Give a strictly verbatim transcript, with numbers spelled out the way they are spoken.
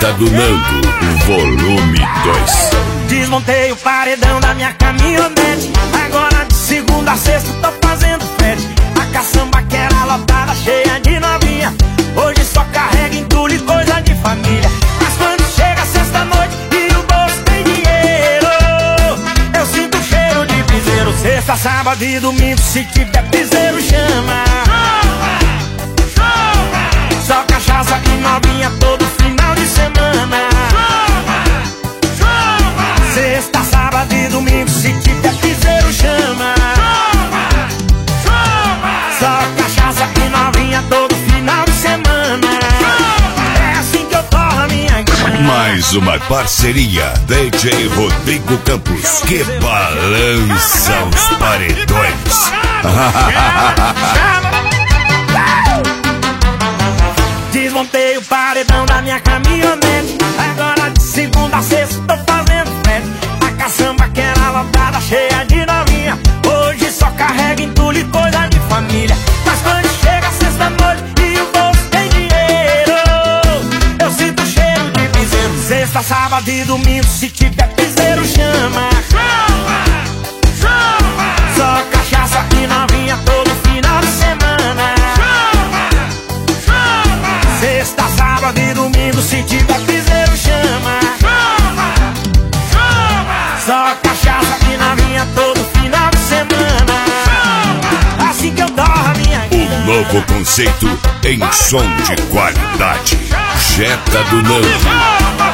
Jetta do Nando, volume dois. Desmontei o paredão da minha caminhonete. Agora de segunda a sexta tô fazendo frete. A caçamba que era lotada, cheia de novinha, hoje só carrega entulho e coisa de família. Mas quando chega sexta-noite e o bolso tem dinheiro, eu sinto o cheiro de piseiro. Sexta, sábado e domingo, se tiver piseiro, chama. Só cachaça e novinha todo final de semana. Sexta, sábado e domingo, se tiver piseiro, chama. Só cachaça e novinha todo final de semana. É assim que eu torro a minha grana. Mais uma parceria D J Rodrigo Campos, que balança os paredões. Desmontei o paredão da minha caminhonete. Agora de segunda a sexta tô fazendo frete. A caçamba que era lotada, cheia de novinha, hoje só carrega entulho e coisa de família. Mas quando chega sexta-noite e o bolso tem dinheiro, eu sinto o cheiro de piseiro. Sexta, sábado e domingo, se tiver piseiro, chama. Só cachaça e novinha todo final de semana. Sexta, sábado e domingo, se tiver piseiro, chama. Só cachaça e novinha todo final de semana. Assim que eu torro a minha grana. Um novo conceito em som de qualidade. Jetta do Nando.